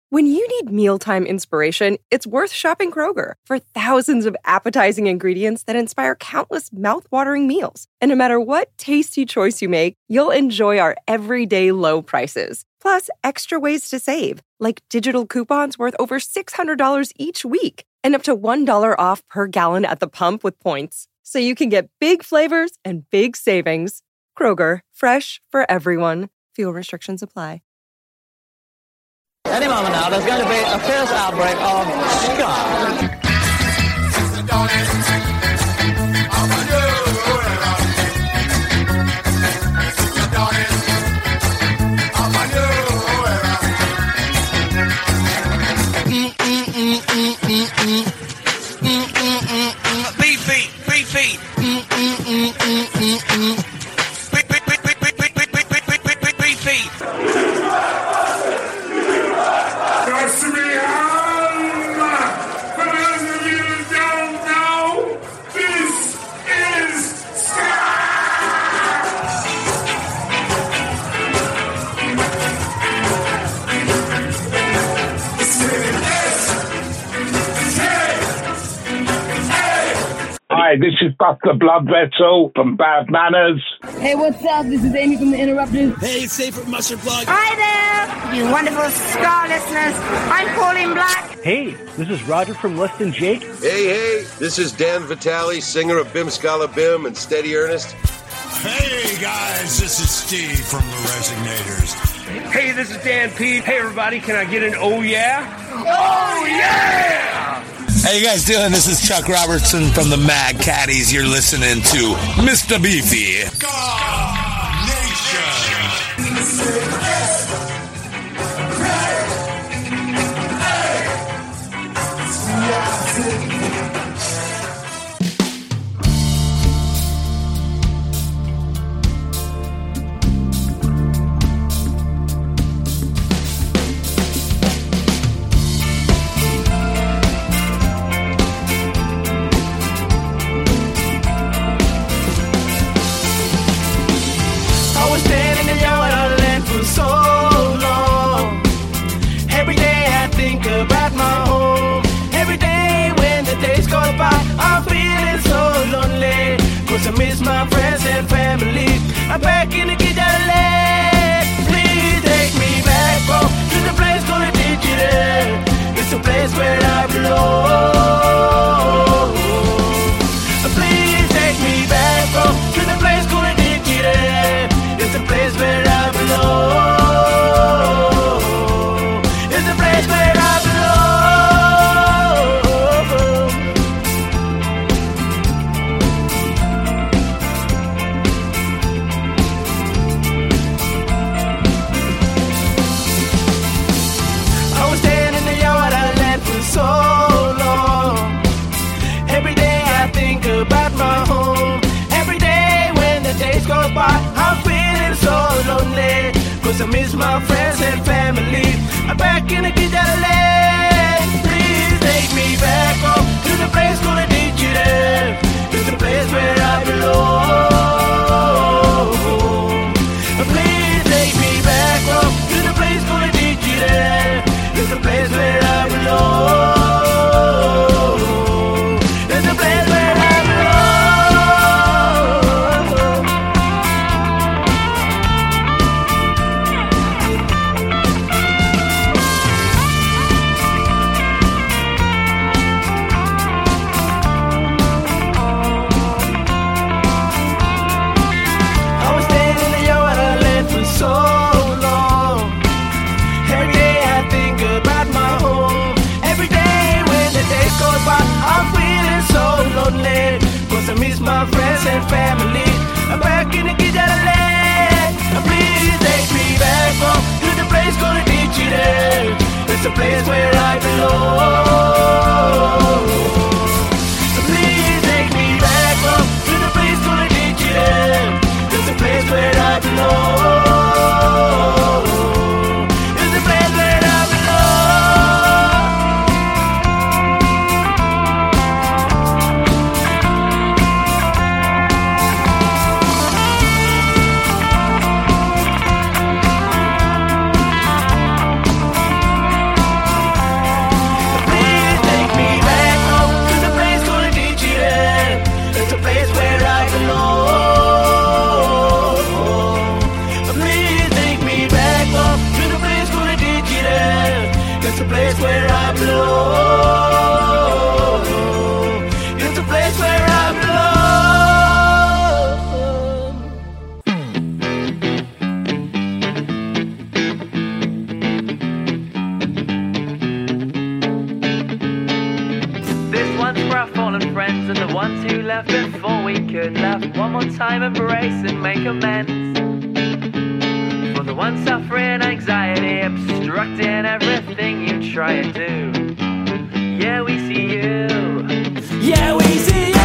When you need mealtime inspiration, it's worth shopping Kroger for thousands of appetizing ingredients that inspire countless mouth-watering meals. And no matter what tasty choice you make, you'll enjoy our everyday low prices. Plus, extra ways to save, like digital coupons worth over $600 each week and up to $1 off per gallon at the pump with points. So you can get big flavors and big savings. Kroger, fresh for everyone. Fuel restrictions apply. Any moment now, there's going to be a fierce outbreak of ska. Beefy. Hi, this is Buster Bloodvessel from Bad Manners. Hey, what's up? This is Amy from The Interrupters. Hey, it's Safe from Mustard Plug. Hi there, you wonderful Ska listeners. I'm Pauline Black. Hey, this is Roger from Less Than Jake. Hey, this is Dan Vitale, singer of Bim Scala Bim and Steady Ernest. Hey, guys, this is Steve from The Resignators. Hey, this is Dan Pete. Hey, everybody, can I get an oh yeah? Oh yeah! How you guys doing? This is Chuck Robertson from the Mad Caddies. You're listening to Mr. Beefy. God Nation. So long. Every day I think about my home. Every day when the days go by, I'm feeling so lonely. Cause I miss my friends and family. I'm back in the Kidale. Please take me back home to the place called Digital. It's the place where I belong. Please take me back home to the place called Digital. It's the place where I belong. It's the place where I belong. I was staying in the yard I left for so long. Every day I think about my home. Every day when the days go by, I'm feeling so lonely. Cause I miss my friends and family. I'm back in the Kidale. Please take me back home to the place called Digital. It's the place where I belong. Please take me back home to the place called Digital. It's the place where I belong. It's the place where I so long. Every day I think about my home. Every day when the days go by, I'm feeling so lonely. Cause I miss my friends and family. I'm back in the Kidale. Please take me back home to the place called Digital. It's the place where I belong. Please take me back home to the place called Digital. It's the place where I belong. It's the place where I belong. It's a place where I belong. It's a place where I belong. This one's for our fallen friends and the ones who left before we could laugh. One more time, embrace and make amends. For the one suffering anxiety, obstructing everything you try to do. Yeah, we see you. Yeah, we see you.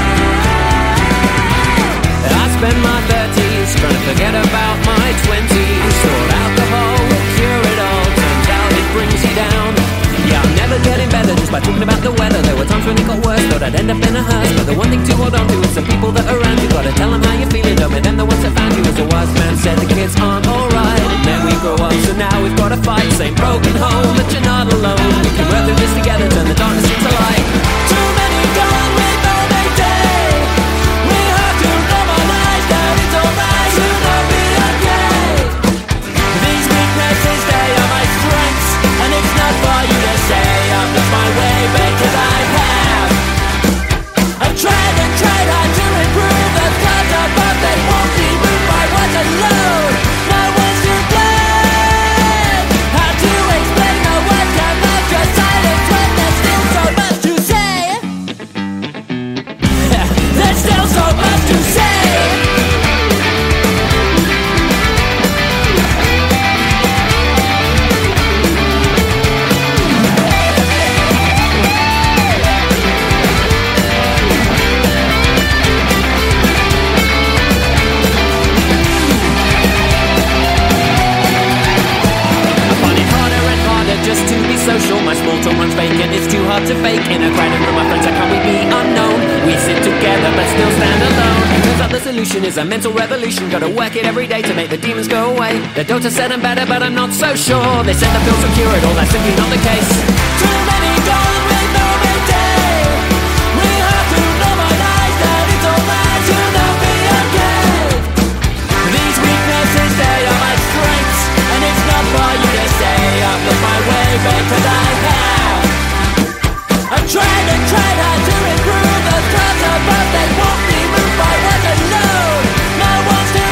I spent my 30s trying to forget about my 20s. Thought alcohol would cure it all. Turns out it brings you down. Yeah, I'm never getting better just by talking about the weather. There were times when it got worse, thought I'd end up in a hearse. But the one thing to hold on to is the people that are around you. Gotta tell them how you're feeling, don't make them the ones that found you. As the wise man said, the kids aren't alright. And then we grow up, so now we've got to fight. Same broken home, but you're not alone. We can work through this together, turn the darkness into light. Too many gone with no day. We have to normalize that it's alright to not be okay. These weaknesses, they are my strengths. And it's not for you to say I'm just my way, because I have. I've tried and tried hard to improve. The clouds above, they won't be moved by what's alone. No one's to blame. How to explain the words come out your silence when there's still so much to say. There's still so much to say. Just to be social, my small talk runs vacant. It's too hard to fake in a crowded room. My friends, how can we be unknown? We sit together but still stand alone. Turns out the solution is a mental revolution. Gotta work it every day to make the demons go away. The doctor said I'm better, but I'm not so sure. They said the pills will cure it all, that's simply not the case. Too many gone with no midday. We have to normalize that it's alright to not be okay. These weaknesses, they are my strengths. And it's not for you to say I've looked my way, because I have. I've tried and tried hard to improve. The clouds above, they won't be moved by what's alone. No one's to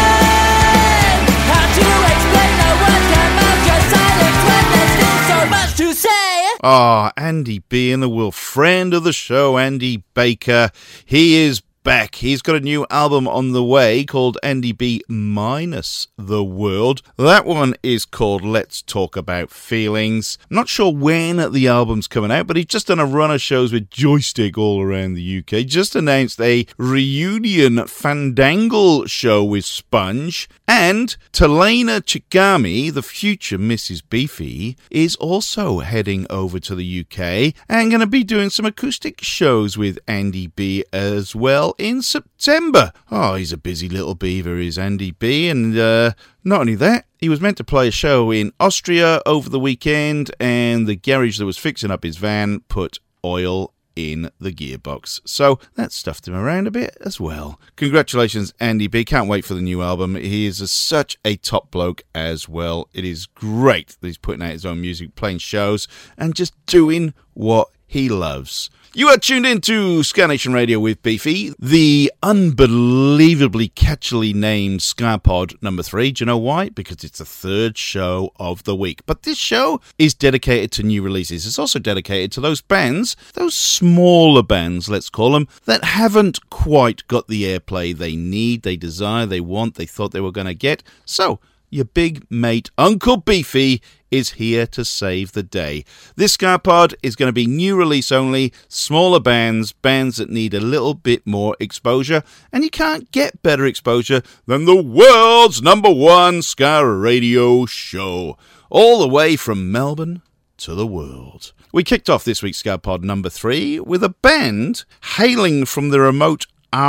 blame. How to explain the words come out your silence when there's still so much to say. Andy B in the world, friend of the show, Andy Baker. He is back. He's got a new album on the way called Andy B Minus the World. That one is called Let's Talk About Feelings. Not sure when the album's coming out, but he's just done a run of shows with Joystick all around the UK. Just announced a reunion Fandangle show with Sponge. And Talena Chigami, the future Mrs. Beefy, is also heading over to the UK and going to be doing some acoustic shows with Andy B as well in September. Oh, he's a busy little beaver, is Andy B. And not only that, he was meant to play a show in Austria over the weekend, and the garage that was fixing up his van put oil in the gearbox. So that stuffed him around a bit as well. Congratulations, Andy B. Can't wait for the new album. He is such a top bloke as well. It is great that he's putting out his own music, playing shows, and just doing what he loves. You are tuned in to Ska Nation Radio with Beefy, the unbelievably catchily named Ska Pod number 3. Do you know why? Because it's the third show of the week. But this show is dedicated to new releases. It's also dedicated to those bands, those smaller bands, let's call them, that haven't quite got the airplay they need, they desire, they want, they thought they were going to get. So, your big mate, Uncle Beefy, is here to save the day. This Ska Pod is going to be new release only, smaller bands, bands that need a little bit more exposure, and you can't get better exposure than the world's #1 Ska radio show, all the way from Melbourne to the world. We kicked off this week's Ska Pod number 3 with a band hailing from the remote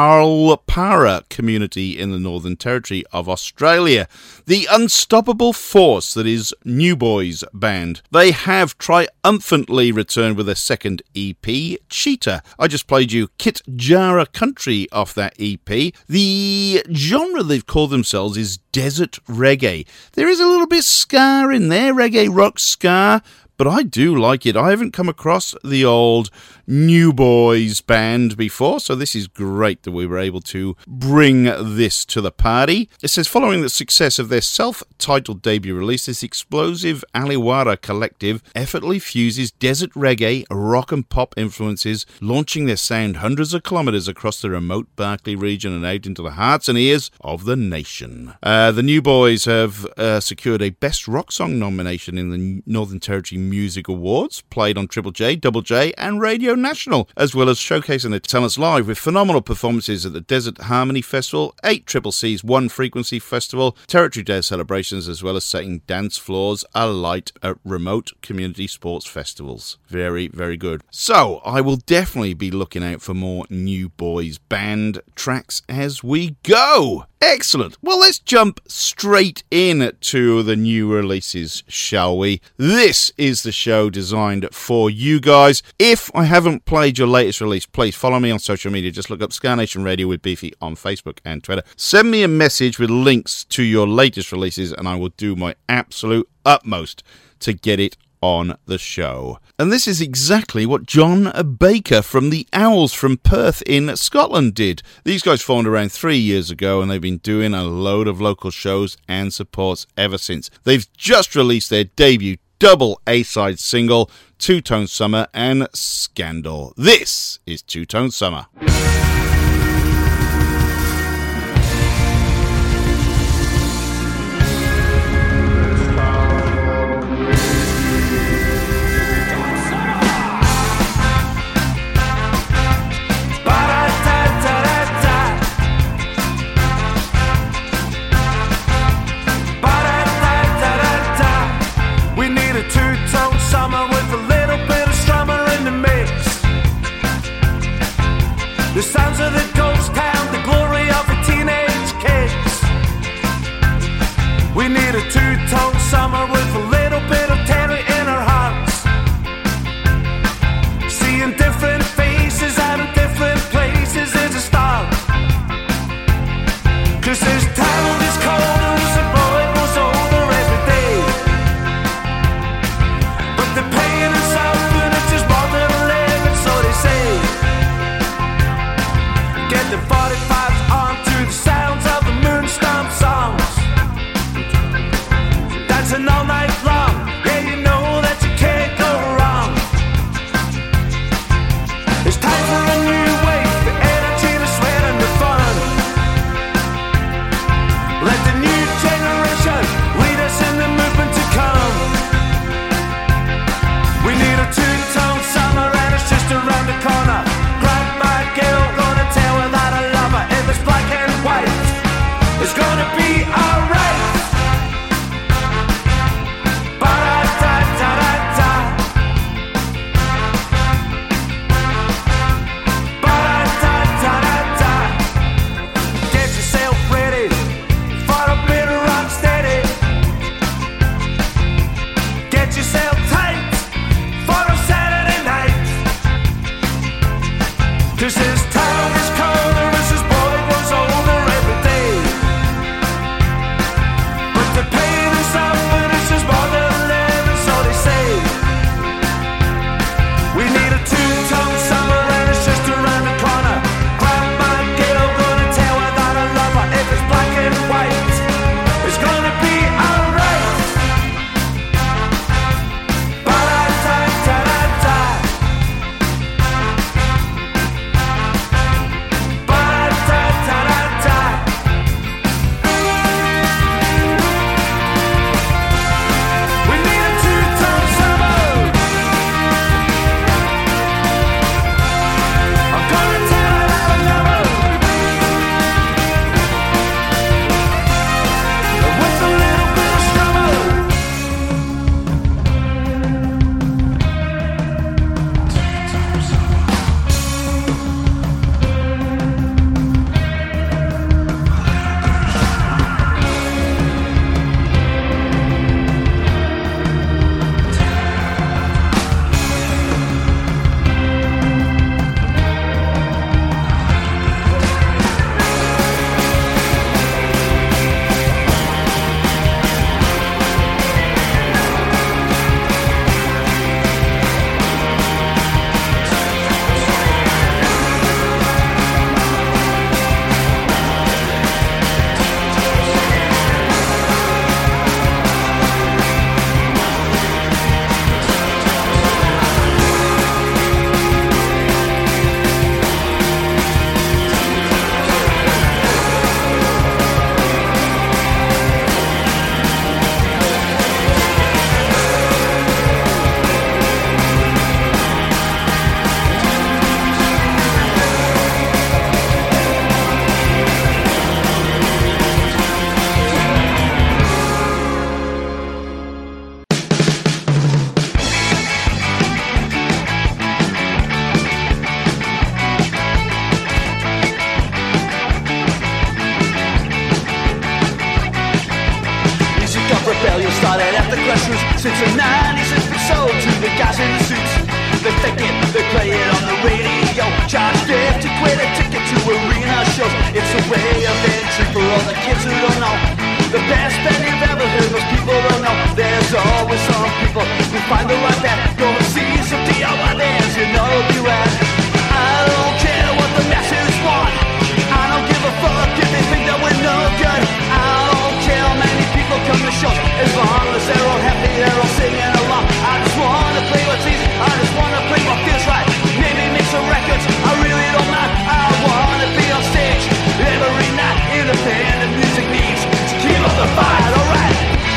Arlpara community in the Northern Territory of Australia. The unstoppable force that is New Boys Band. They have triumphantly returned with a second EP, Cheetah. I just played you Kit Jara Country off that EP. The genre they've called themselves is desert reggae. There is a little bit ska in there, reggae rock ska, but I do like it. I haven't come across the old New Boys band before, so this is great that we were able to bring this to the party. It says, following the success of their self-titled debut release, this explosive Aliwara collective effortlessly fuses desert reggae, rock and pop influences, launching their sound hundreds of kilometers across the remote Berkeley region and out into the hearts and ears of the nation. The New Boys have secured a Best Rock Song nomination in the Northern Territory Music Awards, played on Triple J, Double J and Radio National, as well as showcasing their talents live with phenomenal performances at the Desert Harmony Festival, 8CCC's One Frequency Festival, Territory Day celebrations, as well as setting dance floors alight at remote community sports festivals. Very, very good. So, I will definitely be looking out for more New Boys band tracks as we go. Excellent. Well, let's jump straight in to the new releases, shall we? This is the show designed for you guys. If I haven't played your latest release, please follow me on social media. Just look up Ska Nation Radio with Beefy on Facebook and Twitter. Send me a message with links to your latest releases, and I will do my absolute utmost to get it on the show. And this is exactly what John Baker from the Owls from Perth in Scotland did. These guys formed around 3 years ago, and they've been doing a load of local shows and supports ever since. They've just released their debut double A-side single, Two Tone Summer and Scandal. This is Two Tone Summer. The sounds of the ghost town, the glory of the teenage kids. We need a two-tone summer with a little bit of terror in our hearts. Seeing different faces out of different places is a start. 'Cause this town is cold and the boy goes older every day. But the pain and suffering is just more than living, so they say. Since the 90s it's been sold to the guys in the suits. They fake it, they play it on the radio. Charge $50 a ticket to arena shows. It's a way of entry for all the kids who don't know. The best band you've ever heard, most people don't know. There's always some people who find the right band. Go and see some DIY bands, you know it'll be rad. I don't care what the masses want. I don't give a fuck if they think that we're no good. I don't care how many people come to shows. As long as they're all happy, they're all singing along. I just wanna play what's easy, I just wanna play what feels right. Maybe make some records, I really don't mind. I wanna be on stage every night. Independent music needs to keep up the fight, alright.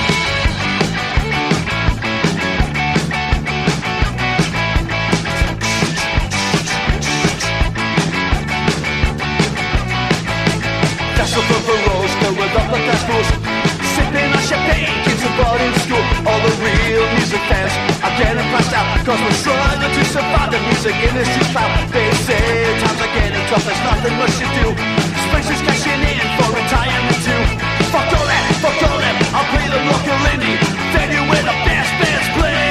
That's the purple rose, go without the fast rules. Sipping on champagne, kids are brought in school. All the real music fans are getting priced out, cause we're struggling to survive the music industry's clout. They say times are getting tough, there's nothing much to do. Springs is cashing in for retirement too. Fuck all that, I'll play the local indie venue where the best bands play.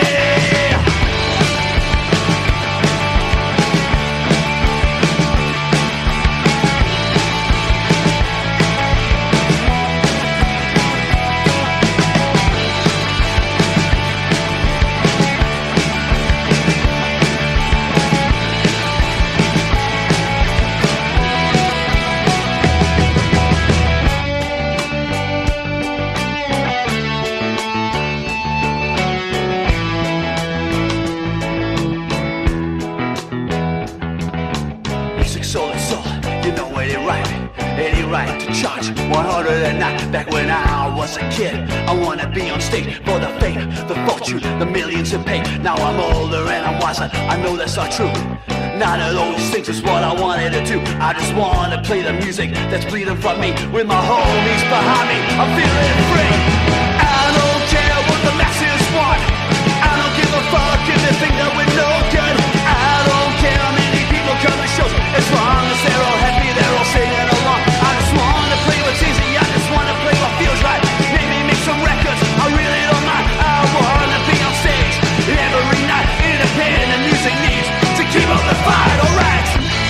Right to charge 100 a night. Back when I was a kid, I wanna be on stage for the fame, the fortune, the millions in pay. Now I'm older and I'm wiser, I know that's not true. None of those things is what I wanted to do. I just wanna play the music that's bleeding from me, with my homies behind me, I'm feeling free. I don't care what the masses want. I don't give a fuck if they think that we're no good. I don't care how many people come to shows. As long as they're all happy, they're all singing along. I just wanna play what's easy, I just wanna play what feels right. Maybe make some records, I really don't mind. I wanna be on stage every night. Independent music needs to keep up the fight, alright.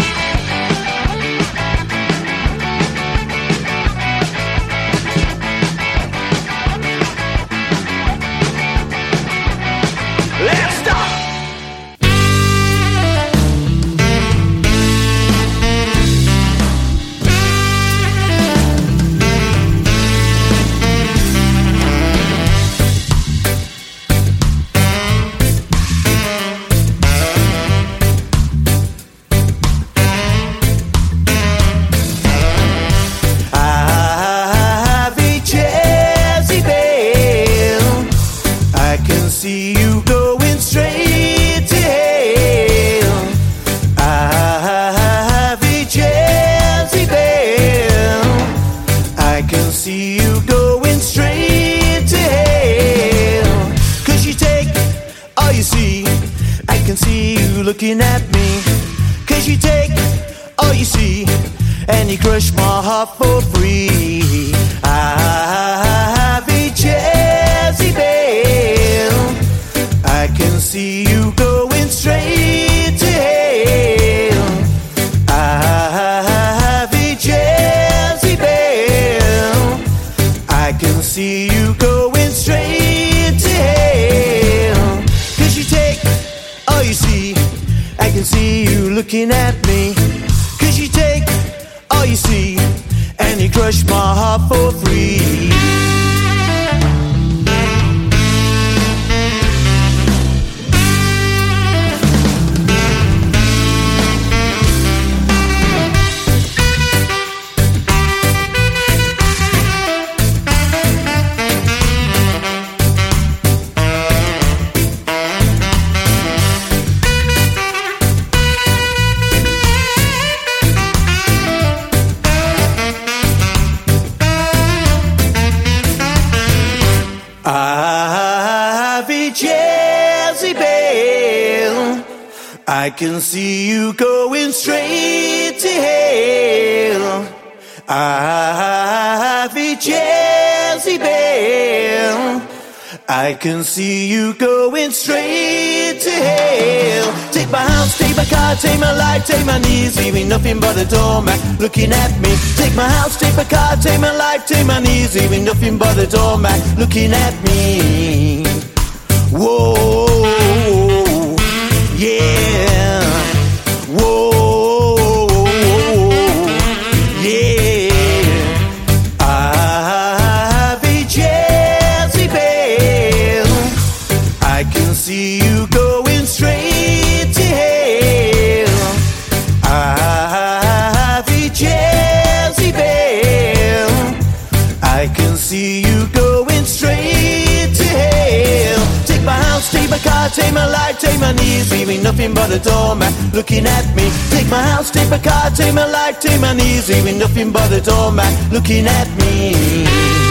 Let's stop. See you going straight to hell. I have a Jezebel. I can see you going straight to hell. 'Cause you take all you see. I can see you looking at me. 'Cause you take all you see and you crush my heart for free. I have a Jezebel. I can see you going straight to hell. I have a Jezebel. I can see you going straight to hell. 'Cause you take all you see. I can see you looking at me. 'Cause you take all you see and you crush my heart for free. I can see you going straight to hell. I have a Jezebel. I can see you going straight to hell. Take my house, take my car, take my life, take my knees, leaving nothing but a doormat looking at me. Take my house, take my car, take my life, take my knees, leaving nothing but a doormat looking at me. Whoa, yeah. Whoa, yeah. I've a Jezebel. I can see you going straight to hell. I've a Jezebel. I can see you going straight to hell. Take my house, take my car, take my life, take my knees, leaving nothing but a doormat looking at me. Take my house, take my car, take my life, take my knees, leaving nothing but a doormat looking at me.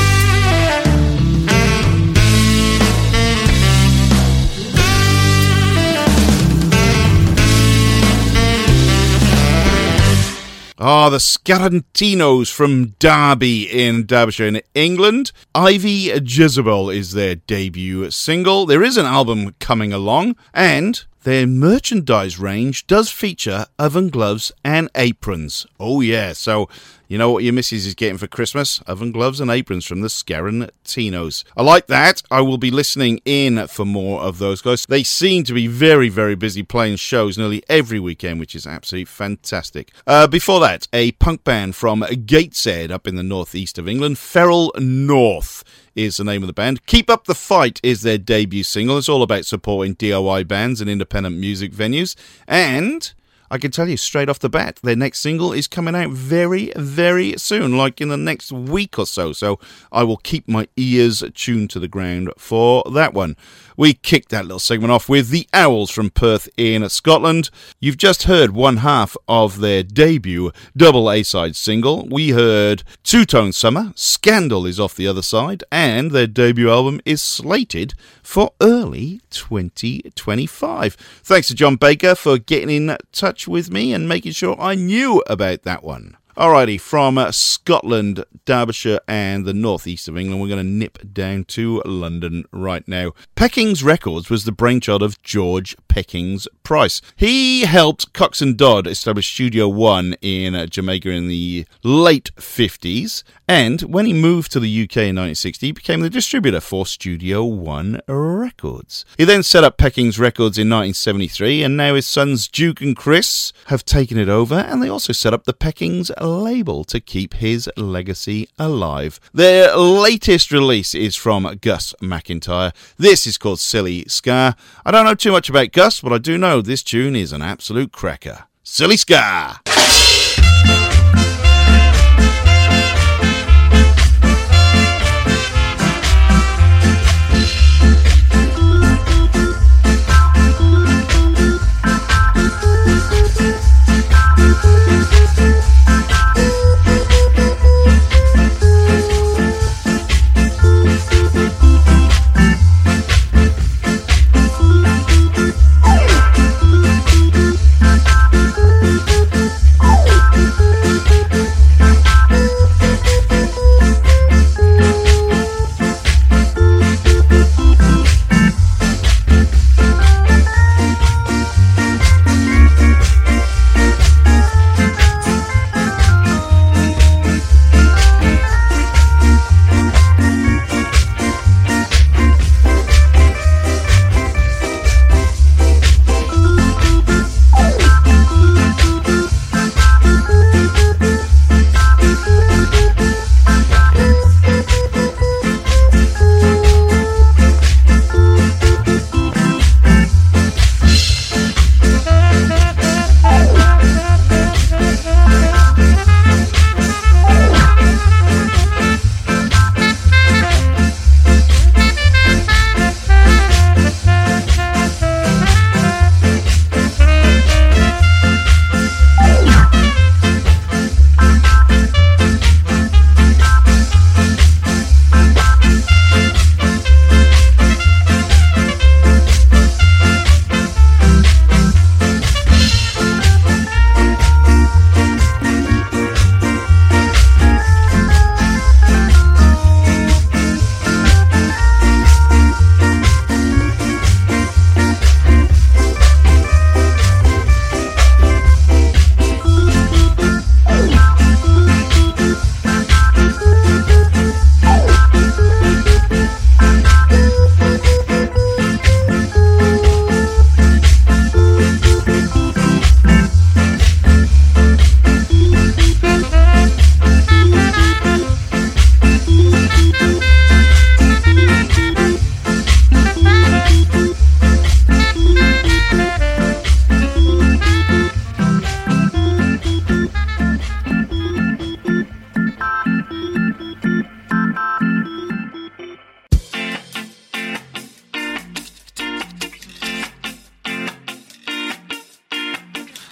Ah, the Scarantinos from Derby in Derbyshire in England. Ivy Jezebel is their debut single. There is an album coming along, and their merchandise range does feature oven gloves and aprons. Oh yeah, so you know what your missus is getting for Christmas? Oven gloves and aprons from the Scarantinos. I like that. I will be listening in for more of those guys. They seem to be very, very busy playing shows nearly every weekend, which is absolutely fantastic. Before that, a punk band from Gateshead up in the northeast of England, Feral North is the name of the band. Keep Up the Fight is their debut single. It's all about supporting DIY bands and independent music venues. And I can tell you straight off the bat, their next single is coming out very, very soon, like in the next week or so. So I will keep my ears tuned to the ground for that one. We kicked that little segment off with the Owls from Perth in Scotland. You've just heard one half of their debut double A-side single. We heard Two Tone Summer, Scandal is off the other side, and their debut album is slated for early 2025. Thanks to John Baker for getting in touch with me and making sure I knew about that one. Alrighty, from Scotland, Derbyshire and the northeast of England, we're going to nip down to London right now. Peckings Records was the brainchild of George Peckings Price. He helped Cox and Dodd establish Studio One in Jamaica in the late 50s, and when he moved to the UK in 1960, he became the distributor for Studio One Records. He then set up Peckings Records in 1973, and now his sons Duke and Chris have taken it over, and they also set up the Peckings label to keep his legacy alive. Their latest release is from Gus McIntyre. This is called Silly Ska. I don't know too much about Gus, but I do know this tune is an absolute cracker. Silly Ska! Oh!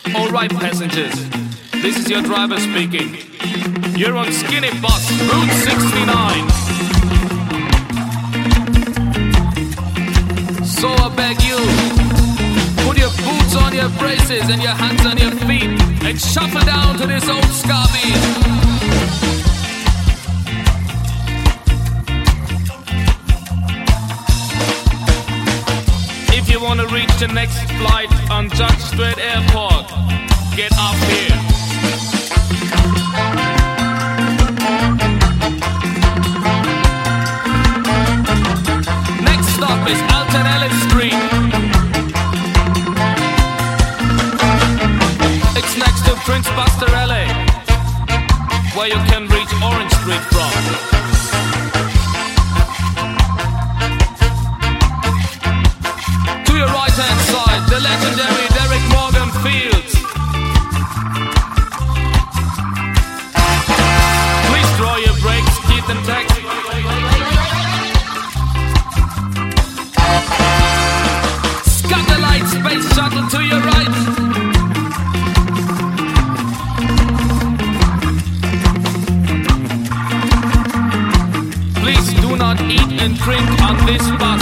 Alright, passengers, this is your driver speaking. You're on Skinny Bus, Route 69. So I beg you, put your boots on your braces and your hands on your feet and shuffle down to this old ska beat. If you want to reach the next flight on Judge Street Airport, get off here. Next stop is Alton Ellis Street. It's next to Prince Buster LA, where you can reach Orange Street from. Your right-hand side, the legendary Derek Morgan Fields. Please draw your brakes, keep them tight. Scatterlight Space Shuttle to your right. Please do not eat and drink on this bus.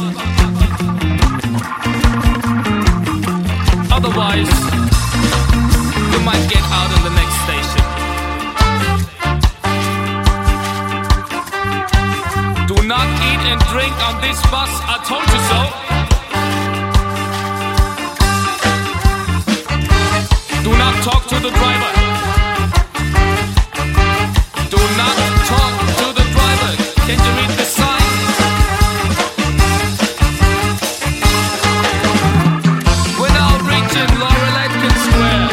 Otherwise, you might get out in the next station. Do not eat and drink on this bus, I told you so. Do not talk to the driver. Do not talk to the driver. Can you read the sign? Laurel Atkins Square.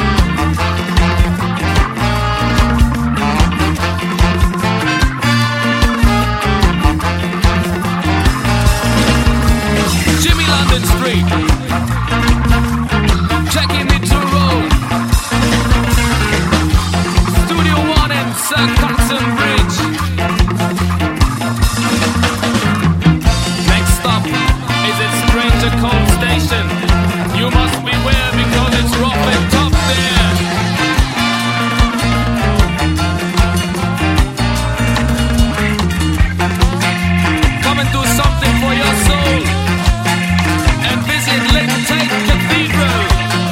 Jimmy London Street. Jackie Mitchell Road. Studio One and Sir Hudson Bridge. Next stop is at Stranger Cove Station. You must beware because it's rough and tough there. Come and do something for your soul and visit Lake Tate Cathedral.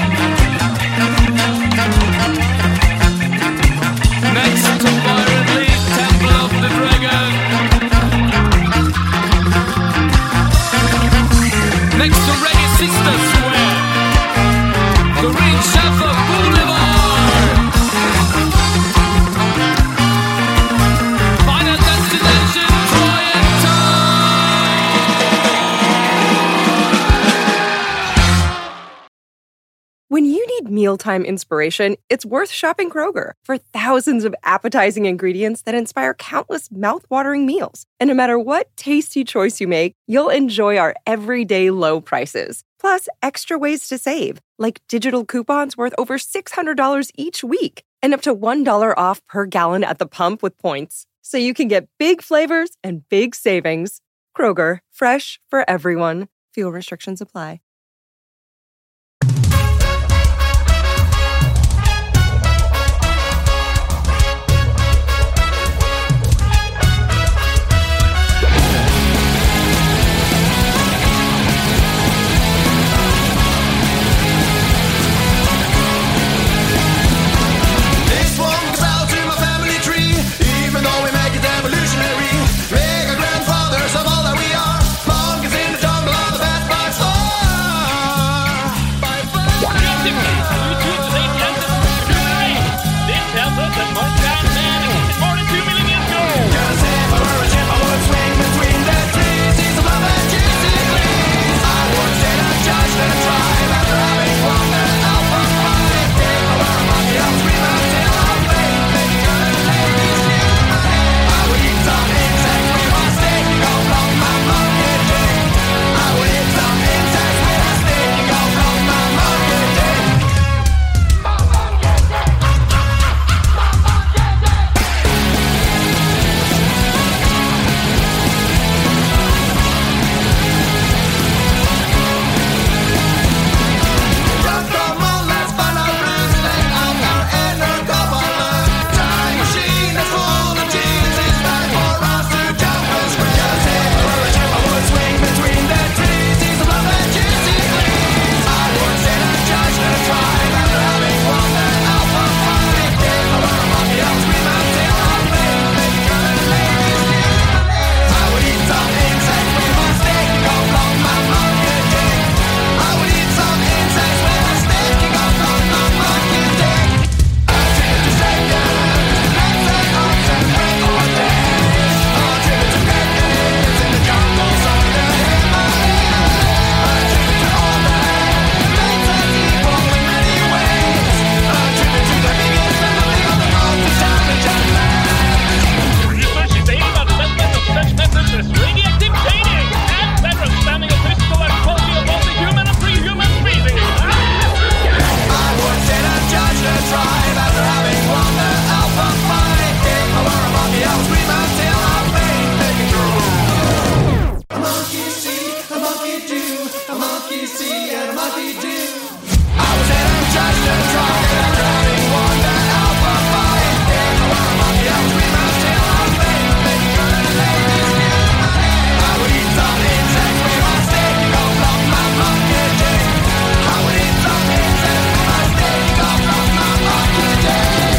Next to Byron Lee, Temple of the Dragon. Next to Reggae Sisters Square. Green Shepherd Boulevard. Final destination, Troy and When you need mealtime inspiration, it's worth shopping Kroger for thousands of appetizing ingredients that inspire countless mouth-watering meals. And no matter what tasty choice you make, you'll enjoy our everyday low prices. Plus, extra ways to save, like digital coupons worth over $600 each week and up to $1 off per gallon at the pump with points. So you can get big flavors and big savings. Kroger, fresh for everyone. Fuel restrictions apply. Grandfathers of all that we are, monkeys in the jungle of the bad boys. Oh! C and a monkey D. I was heading just to try and drowning one that Alpha fight. In the wild monkey, I was with my tail on baby, baby, gonna lay this new money. I would eat some insects with my steak, off off my monkey D. I would eat some insects with my steak, off off my monkey D.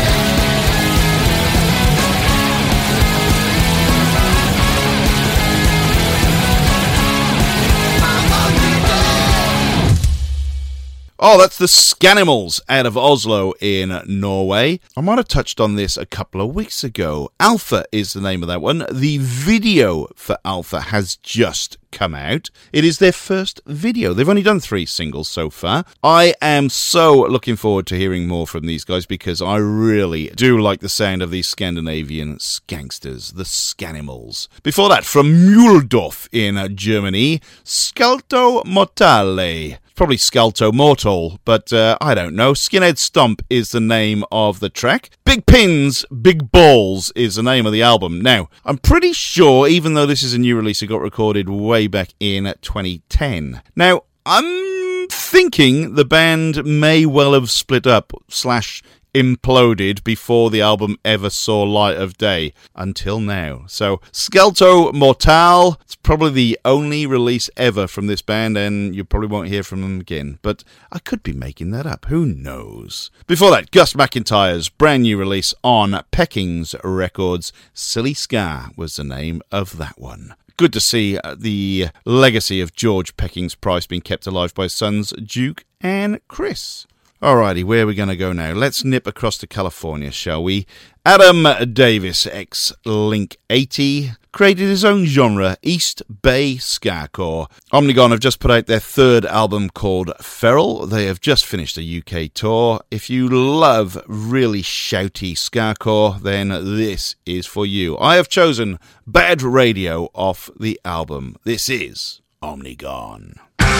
Oh, that's the Scanimals out of Oslo in Norway. I might have touched on this a couple of weeks ago. Alpha is the name of that one. The video for Alpha has just come out. It is their first video. They've only done 3 singles so far. I am so looking forward to hearing more from these guys because I really do like the sound of these Scandinavian skanksters, the Scanimals. Before that, from Mühldorf in Germany, Scalto Mortale. Probably Scalto Mortal, but I don't know. Skinhead Stomp is the name of the track. Big Pins, Big Balls is the name of the album. Now, I'm pretty sure, even though this is a new release, it got recorded way back in 2010. Now, I'm thinking the band may well have split up / imploded before the album ever saw light of day until now. So Scalto Mortale, it's probably the only release ever from this band, and you probably won't hear from them again, but I could be making that up, who knows. Before that, Gus McIntyre's brand new release on Peckings Records, Silly Ska was the name of that one. Good to see the legacy of George Peckings Price being kept alive by his sons Duke and Chris. Alrighty, where are we going to go now? Let's nip across to California, shall we? Adam Davis, ex-Link 80, created his own genre, East Bay Skacore. Omnigone have just put out their 3rd album called Feral. They have just finished a UK tour. If you love really shouty Skacore, then this is for you. I have chosen Bad Radio off the album. This is Omnigone.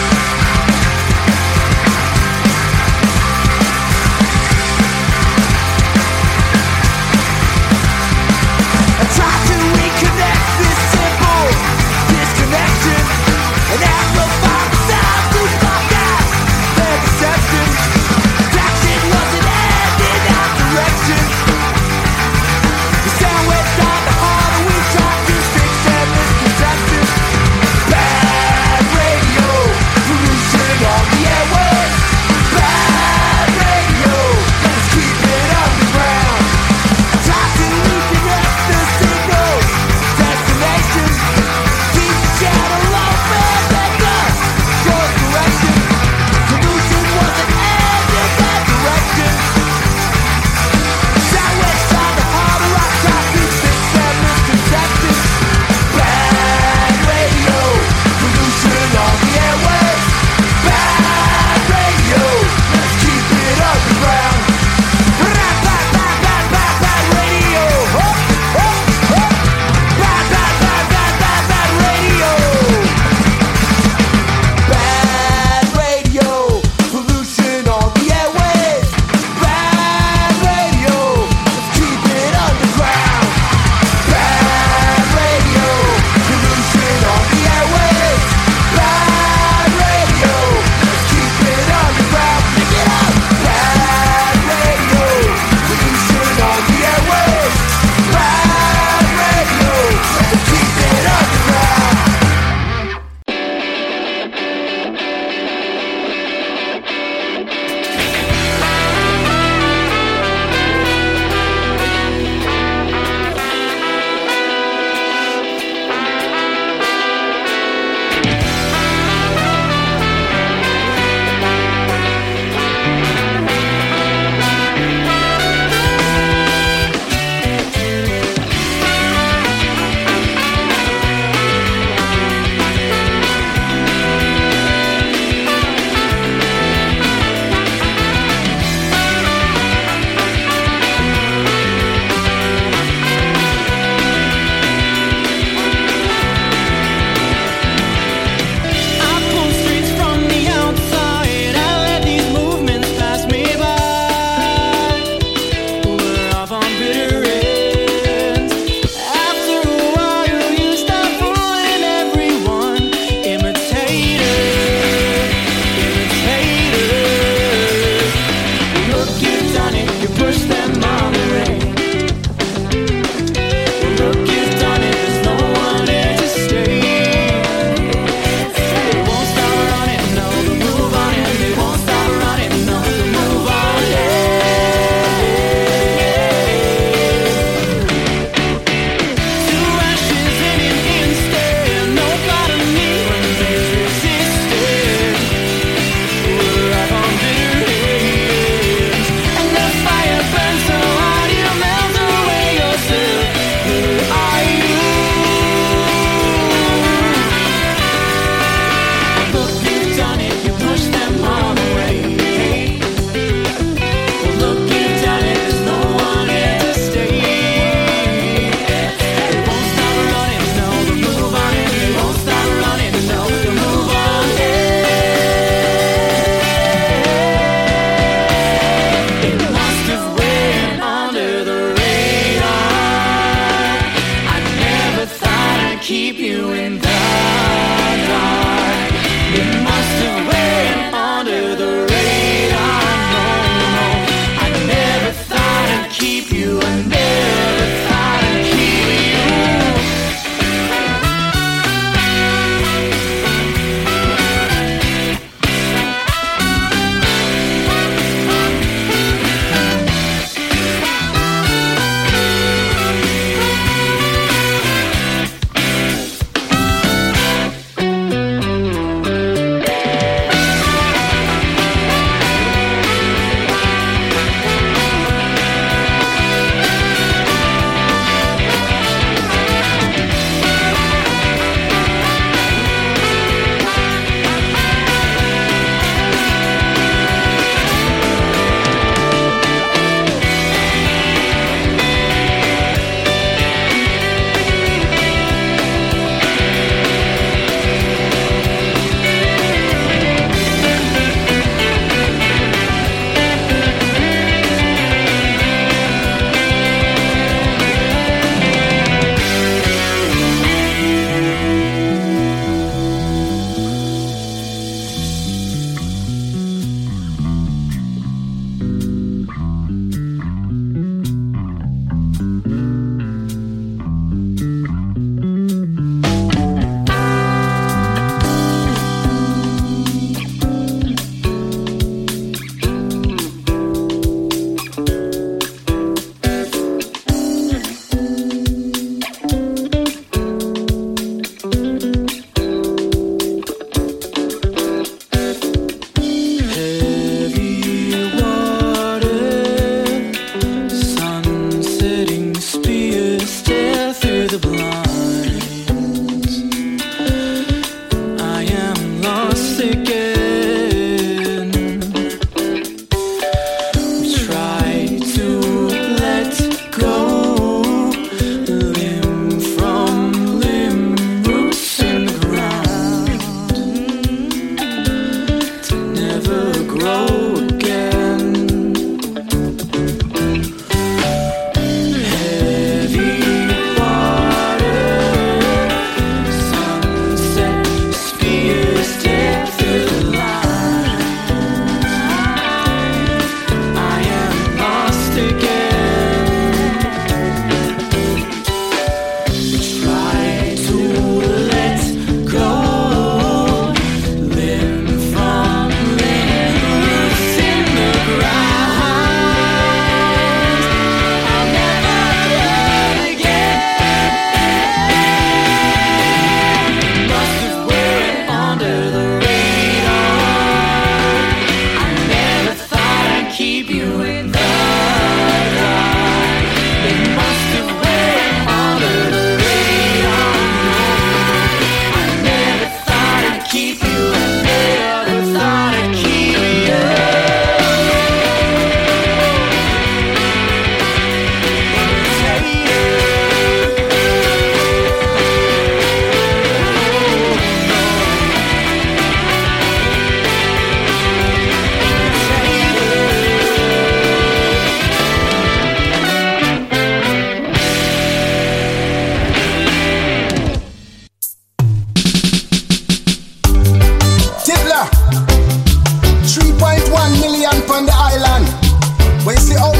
Try to reconnect this simple disconnection and amplify the sound to block out their deception. Traction was an end in our direction. The sound waves down the hall and we try to fix their misconceptions. Bad radio.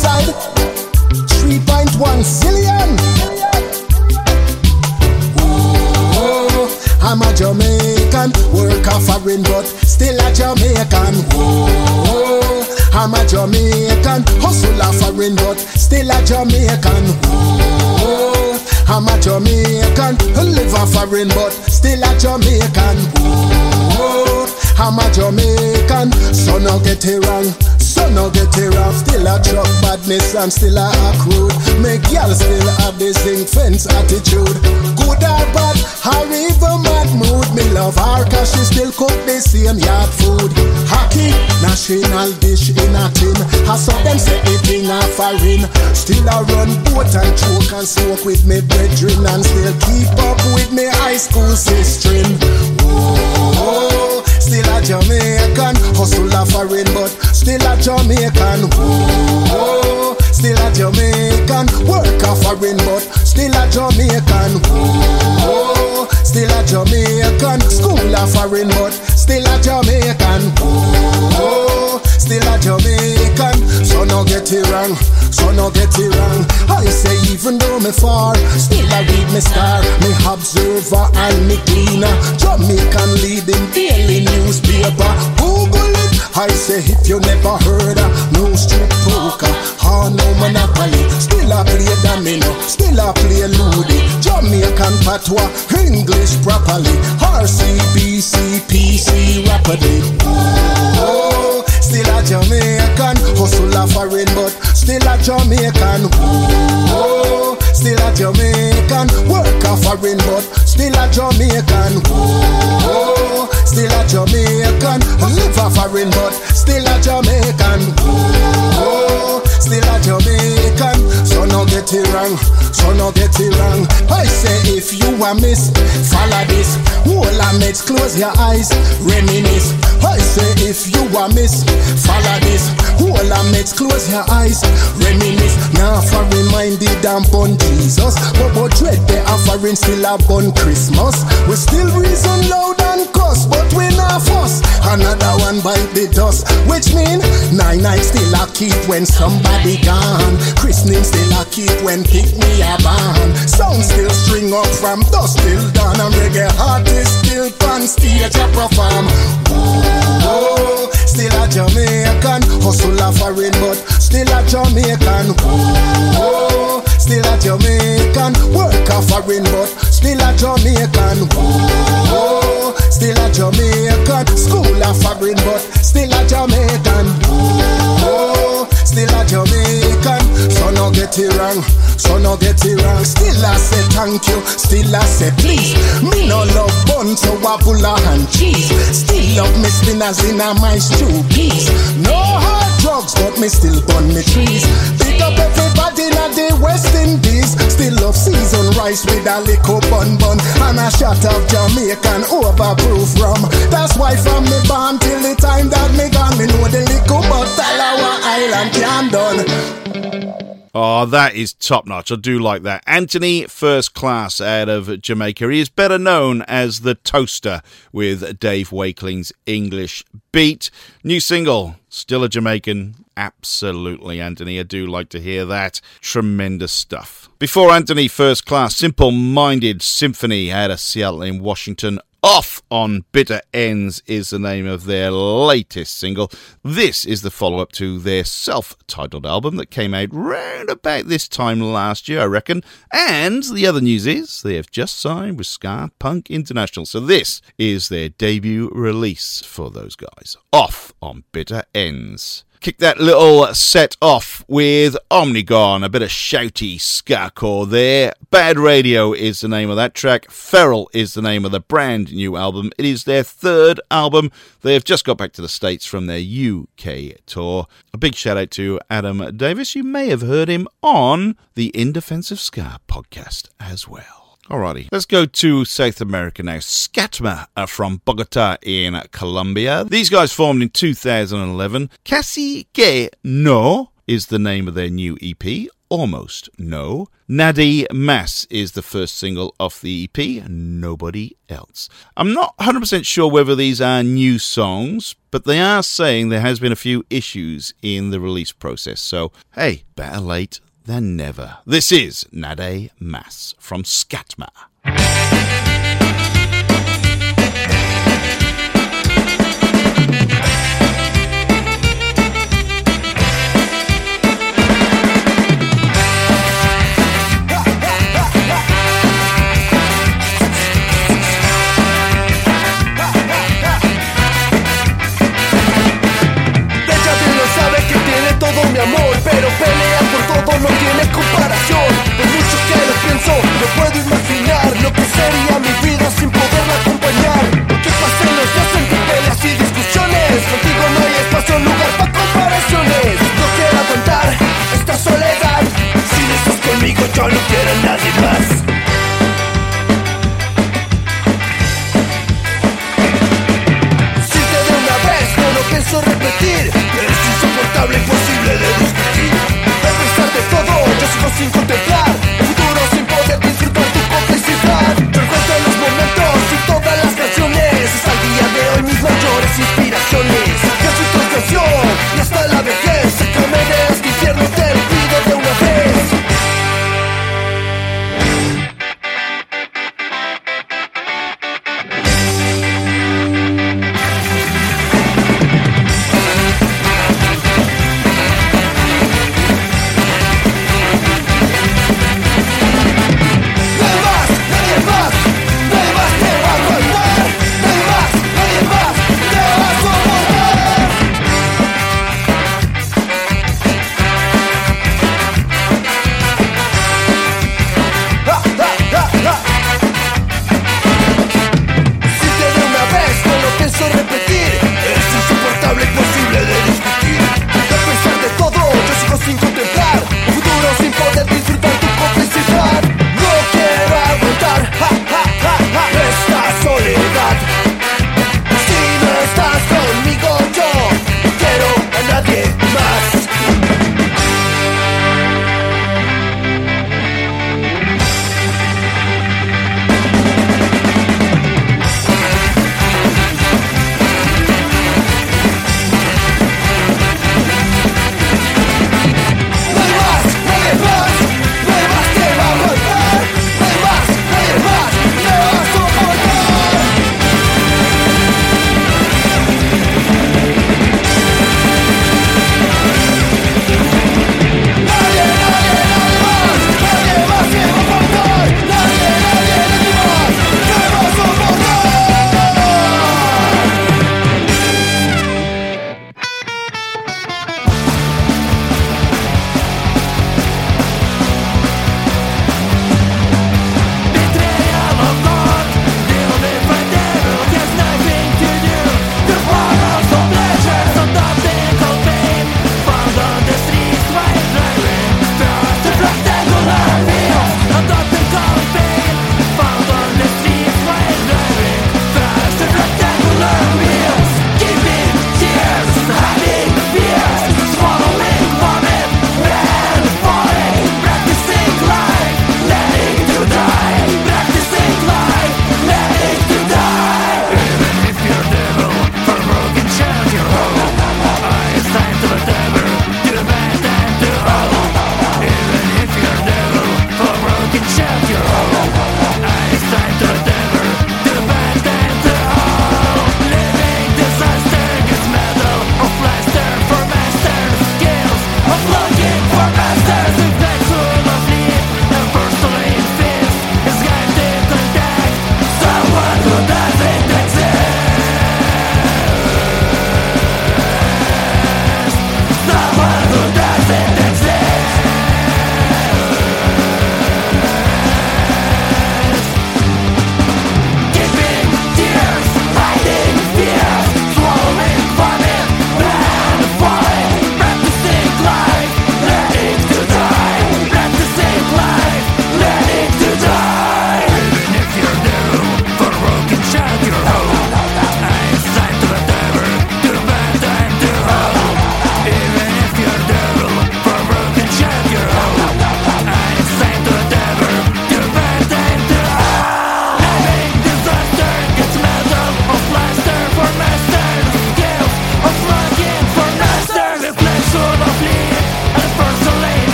side. 3.1 zillion. I'm a Jamaican, work a foreign but still a Jamaican. Whoa, I'm a Jamaican, hustle a foreign but still a Jamaican. Whoa, I'm a Jamaican, live a foreign but still a Jamaican. Whoa, I'm a Jamaican, so no get it wrong. So no get it wrong, still a truck badness and still a hack road. Make y'all still have the zinc fence attitude. Good or bad, or even mad mood. Me love her cause she still cook the same yard food. Hockey, national dish in a tin. I saw them say it in a foreign. Still a run boat and choke and smoke with me brethren. And still keep up with me high school sister. Whoa, still a Jamaican, hustle a foreign but still a Jamaican. Whoa, still a Jamaican, work a foreign but still a Jamaican. Whoa, still a Jamaican, school a foreign but still a Jamaican. Whoa, still a Jamaican, so no get it wrong, so no get it wrong. I say even though me far, still I read me star, me observer and me cleaner. Jamaican leading daily newspaper. Google it, I say if you never heard of no street poker or no monopoly, still I play domino, still I play Ludi, Jamaican patois, English properly, RCBC, PC rapidly. Oh, still a Jamaican, hustle a foreign but still a Jamaican. Oh, still a Jamaican, work a foreign but still a Jamaican. Oh, still a Jamaican, live a foreign but still a Jamaican. Oh, still a Jamaican, so no get it wrong, so no get it wrong. I say if you a miss, follow this. Whole a mates, close your eyes, reminisce. I say if you a miss, follow this. Whole a mates, close your eyes, reminisce. Now for reminded and born Jesus, but dread the offering still a born Christmas. We still reason loud and cuss, but we not fuss. Another one bite the dust, which mean 9 nights still a keep when somebody gone. Christening still a keep when pick me a band. Sound still string up from dusk till dawn, and reggae artists still on stage a perform. Whoa, still a Jamaican, hustle a foreign but still a Jamaican. Whoa, still a Jamaican, work a foreign but still a Jamaican. Whoa, still a Jamaican, school a foreign but still a Jamaican. Whoa, still a Jamaican, so no get it wrong, so no get it wrong. Still I say thank you, still I say please. Me no love bun so wabula and cheese. Still love me spinners in a my stew peas. No hard drugs but me still bun me trees. Pick up everybody in the West Indies. Still love seasoned rice with a little bun and a shot of Jamaican overproof rum. That's why from me born till the time that me gone, me know the little bottle our island can done. Oh, that is top notch. I do like that. Anthony First Class out of Jamaica. He is better known as the Toaster with Dave Wakeling's English Beat. New single, still a Jamaican. Absolutely, Anthony. I do like to hear that. Tremendous stuff. Before Anthony First Class, Simple Minded Symphony out of Seattle in Washington. Off on Bitter Ends is the name of their latest single. This is the follow-up to their self-titled album that came out round about this time last year, I reckon. And the other news is they have just signed with Ska Punk International. So this is their debut release for those guys. Off on Bitter Ends. Kick that little set off with Omnigone, a bit of shouty ska-core there. Bad Radio is the name of that track. Feral is the name of the brand new album. It is their third album. They have just got back to the States from their UK tour. A big shout out to Adam Davis. You may have heard him on the In Defense of Ska podcast as well. Alrighty, let's go to South America now. Scatma are from Bogota in Colombia. These guys formed in 2011. Casi Que No is the name of their new EP. almost know. Nade Mas is the first single off the EP, Nobody Else. I'm not 100% sure whether these are new songs, but they are saying there has been a few issues in the release process, so hey, better late than never. This is Nade Mas from Scatma. Mi amor, pero pelea por todo, no tiene comparación. Por mucho que lo pienso, no puedo imaginar lo que sería mi vida sin poderla acompañar. Porque pasen los días entre peleas y discusiones. Contigo no hay espacio, lugar para comparaciones. No quiero aguantar esta soledad. Si no estás conmigo, yo no quiero a nadie más. Decirte de una vez, no lo pienso repetir. Es insoportable, imposible de discutir. A pesar de todo, yo sigo sin contemplar el futuro, sin poder disfrutar tu complicidad. Yo encuentro los momentos y todas las canciones. Hasta el día de hoy mis mayores inspiraciones. Yo soy tu canción,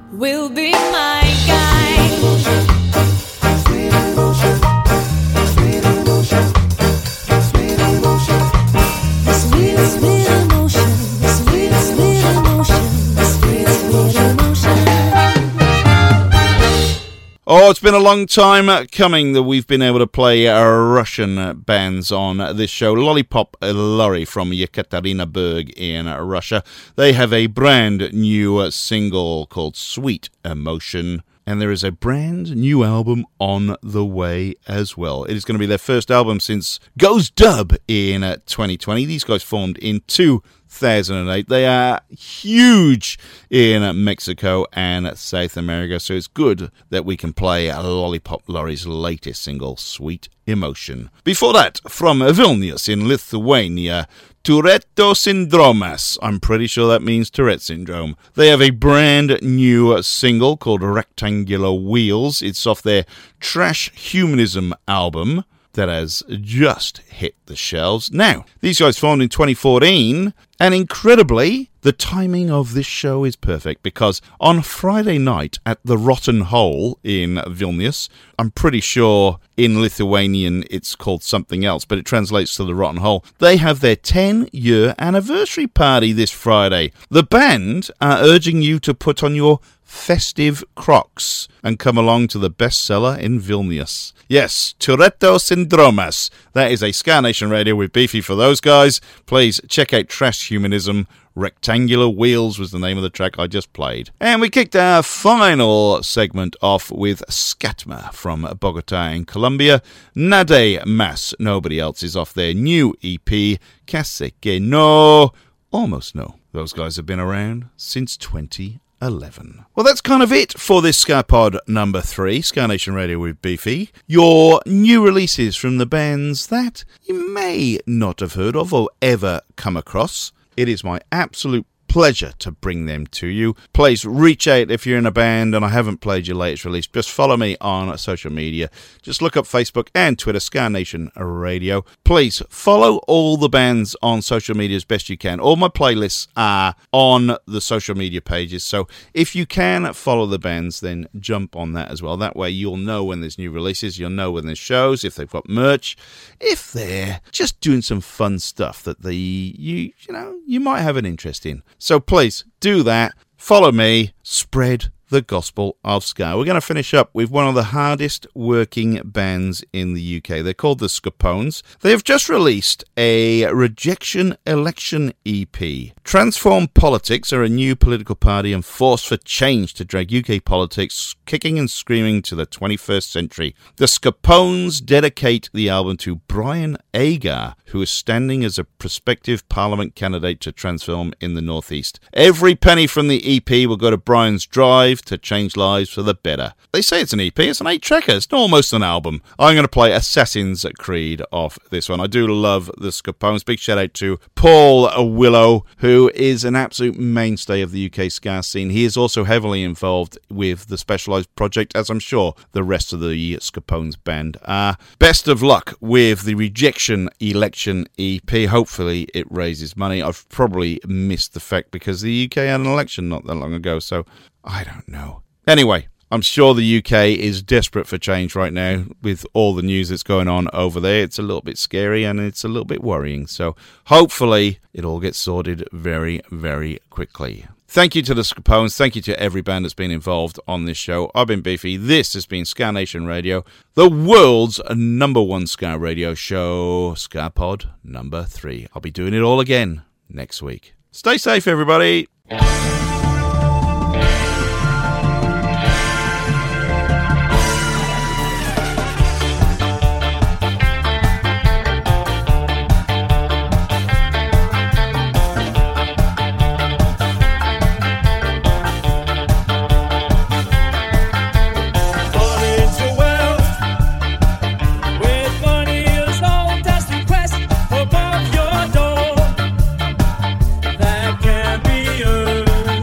will be my guide. Sweet emotion, sweet emotion, sweet emotion. The sweet, sweet emotion, the sweet, sweet emotion, the sweet, sweet emotion. Oh, it's been a long time coming that we've been able to play Russian bands on this show. Lollipop Lorry from Yekaterinburg in Russia. They have a brand new single called Sweet Emotion. And there is a brand new album on the way as well. It is going to be their first album since Goes Dub in 2020. These guys formed in 2008. They are huge in Mexico and South America, so it's good that we can play Lollipop Lorry's latest single, Sweet Emotion. Before that, from Vilnius in Lithuania, Turetto Syndromas. I'm pretty sure that means Tourette syndrome. They have a brand new single called Rectangular Wheels. It's off their Trash Humanism album that has just hit the shelves. Now, these guys formed in 2014, and incredibly, the timing of this show is perfect because on Friday night at the Rotten Hole in Vilnius, I'm pretty sure in Lithuanian it's called something else, but it translates to the Rotten Hole, they have their 10-year anniversary party this Friday. The band are urging you to put on your festive Crocs and come along to the bestseller in Vilnius. Yes, Turetto Syndromas. That is a Ska Nation Radio with Beefy for those guys. Please check out Trash Humanism. Rectangular Wheels was the name of the track I just played. And we kicked our final segment off with Skatma from Bogota in Colombia. Nade Mas, Nobody Else, is off their new EP, Casi Que No, Almost No. Those guys have been around since 2011. Well, that's kind of it for this Ska Pod number 3, Ska Nation Radio with Beefy. Your new releases from the bands that you may not have heard of or ever come across. It is my absolute pleasure to bring them to you. Please reach out if you're in a band and I haven't played your latest release. Just follow me on social media. Just look up Facebook and Twitter, Ska Nation Radio. Please follow all the bands on social media as best you can. All my playlists are on the social media pages, so if you can follow the bands, then jump on that as well. That way you'll know when there's new releases, you'll know when there's shows, if they've got merch, if they're just doing some fun stuff that you might have an interest in. So please do that. Follow me. Spread the gospel of ska. We're going to finish up with one of the hardest working bands in the UK. They're called the Scapones. They have just released a Rejection Election EP. Transform Politics are a new political party and force for change to drag UK politics kicking and screaming to the 21st century. The Scapones dedicate the album to Brian Agar, who is standing as a prospective Parliament candidate to Transform in the North East. Every penny from the EP will go to Brian's drive to change lives for the better. They say it's an EP, it's an 8-tracker, it's almost an album. I'm going to play Assassin's Creed off this one. I do love the Scapones. Big shout out to Paul Willow, who is an absolute mainstay of the UK ska scene. He is also heavily involved with the Specialized Project, as I'm sure the rest of the Scapones band are. Best of luck with the Rejection Election EP. Hopefully it raises money. I've probably missed the fact because the UK had an election not that long ago, so I don't know. Anyway, I'm sure the UK is desperate for change right now with all the news that's going on over there. It's a little bit scary and it's a little bit worrying. So hopefully it all gets sorted very, very quickly. Thank you to the Scapones. Thank you to every band that's been involved on this show. I've been Beefy. This has been Ska Nation Radio, the world's #1 ska radio show, Ska Pod number 3. I'll be doing it all again next week. Stay safe, everybody. Above your door, that can be heard.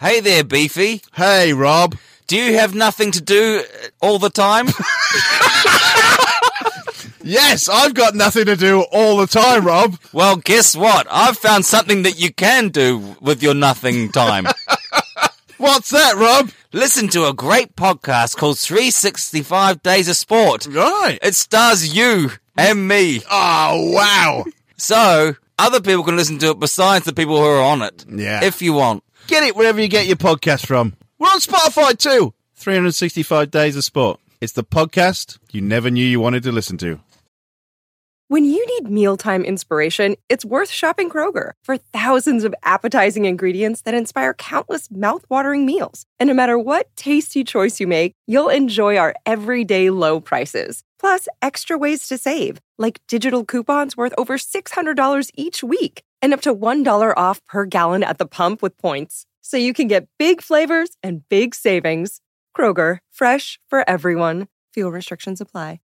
Hey there, Beefy. Hey, Rob. Do you have nothing to do all the time? Yes, I've got nothing to do all the time, Rob. Well, guess what? I've found something that you can do with your nothing time. What's that, Rob? Listen to a great podcast called 365 Days of Sport. Right. It stars you and me. Oh, wow. So, other people can listen to it besides the people who are on it. Yeah. If you want. Get it wherever you get your podcast from. We're on Spotify too. 365 Days of Sport. It's the podcast you never knew you wanted to listen to. When you need mealtime inspiration, it's worth shopping Kroger for thousands of appetizing ingredients that inspire countless mouth-watering meals. And no matter what tasty choice you make, you'll enjoy our everyday low prices. Plus, extra ways to save, like digital coupons worth over $600 each week and up to $1 off per gallon at the pump with points. So you can get big flavors and big savings. Kroger, fresh for everyone. Fuel restrictions apply.